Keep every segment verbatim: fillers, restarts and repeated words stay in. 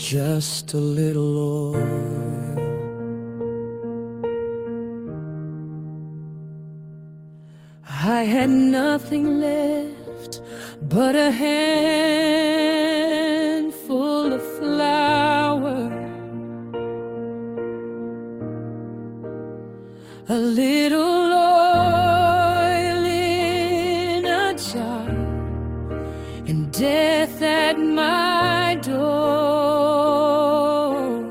just a little oil. I had nothing left but a handful of flour, a little oil in a jar, and death at my door.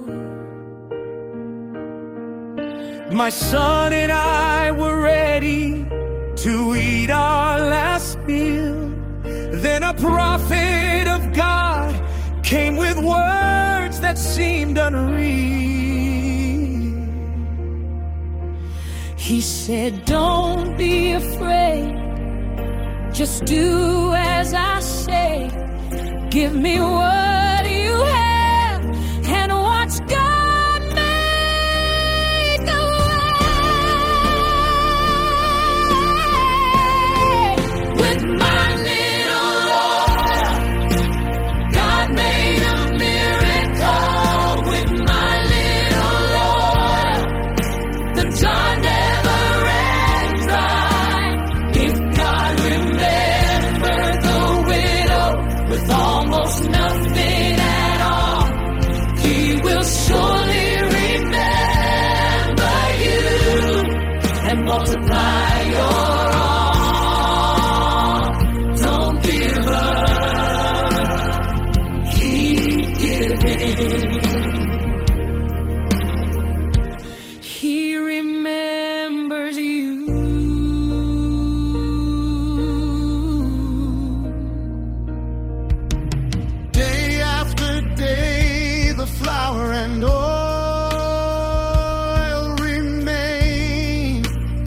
My son and I were ready to eat our last meal. Then a prophet of God came with words that seemed unreal. He said, don't be afraid, just do as I say. Give me what you have and watch God make a way. With my little oil, God made a miracle. With my little oil, the jar never ran dry. If God remembered the widow with almost nothing at all, He will surely remember you and multiply your all. Don't give up, keep giving. He remembers you. Day after day, the flour and oil remain.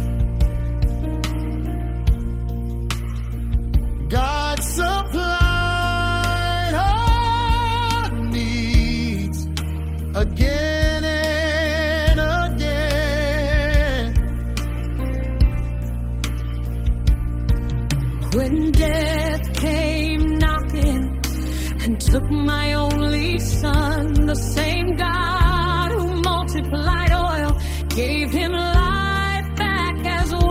God supplied our needs again and again. When death came knocking and took my only son, the same God who multiplied oil gave him life back as well.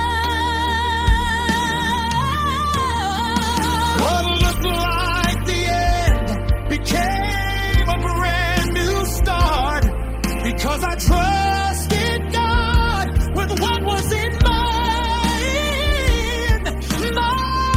What looked like the end became a brand new start, because I trusted God with what was in my my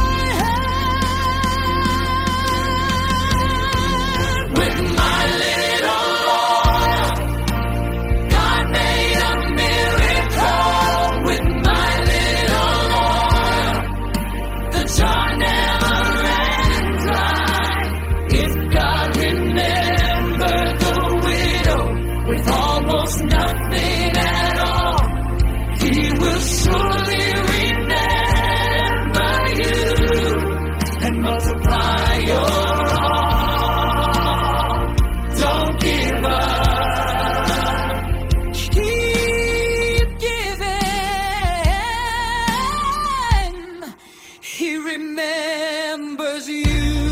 hand. With my little oil, God made a miracle. With my little oil, the jar never ran dry. If God remembered the widow with almost nothing at all, He will surely remember you and multiply your all. Don't give up, keep giving. He remembers you.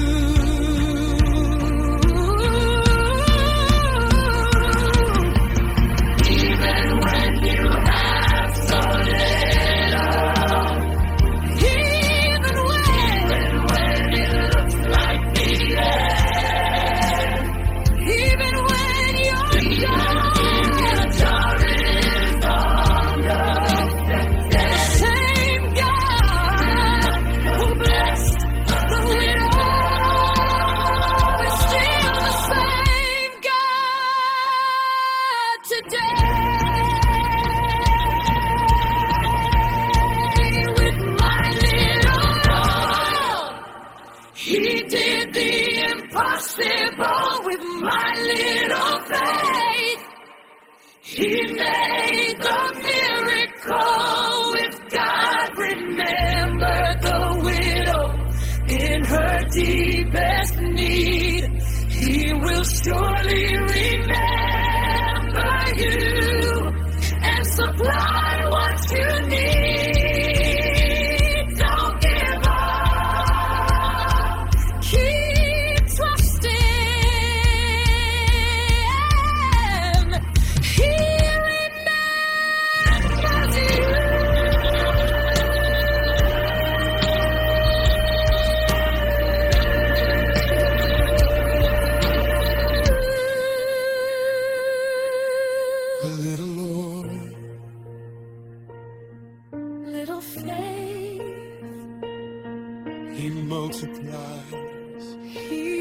Even when you have so little, even when, when it looks like the end, even when your jar is on the same God who blessed the widow is still the same God today. With my little oil, He did the impossible. With my little faith, He made the miracle. If God remembered the widow in her deepest need, He will surely remember you and supply what you need. Don't give up, keep trusting. was. He